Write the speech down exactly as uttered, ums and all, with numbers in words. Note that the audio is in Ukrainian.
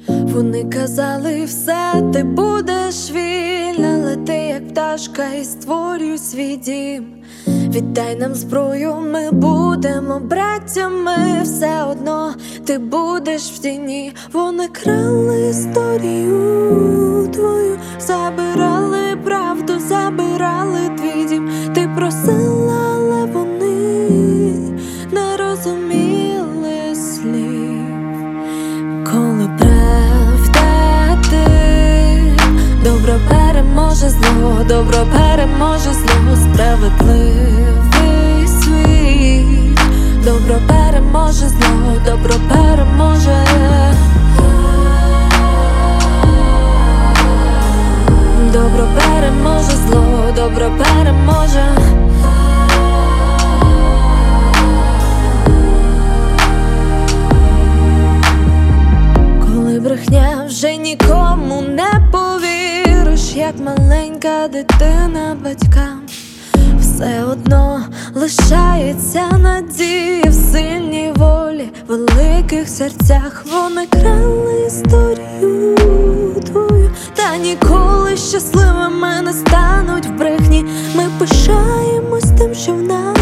Вони казали, все, ти будеш вільна, лети, як пташка, і створюй свій дім. Віддай нам зброю, ми будемо браттями, все одно ти будеш в тіні. Вони крали історію твою, забирали правду, забирали твій дім. Ти просила, але вони не розуміли слів. Коли правда ти, добро переможе зло, добро переможе зло, справедливий світ. Добро переможе зло, добро переможе. Добро переможе зло, добро переможе. Коли брехня вже нікому не повіриш, як маленька дитина батькам, все одно лишається надія в сильній волі, великих серцях. Вони крали історію твою, та ніколи щасливими не стануть в брехні. Ми пишаємось тим, що в нас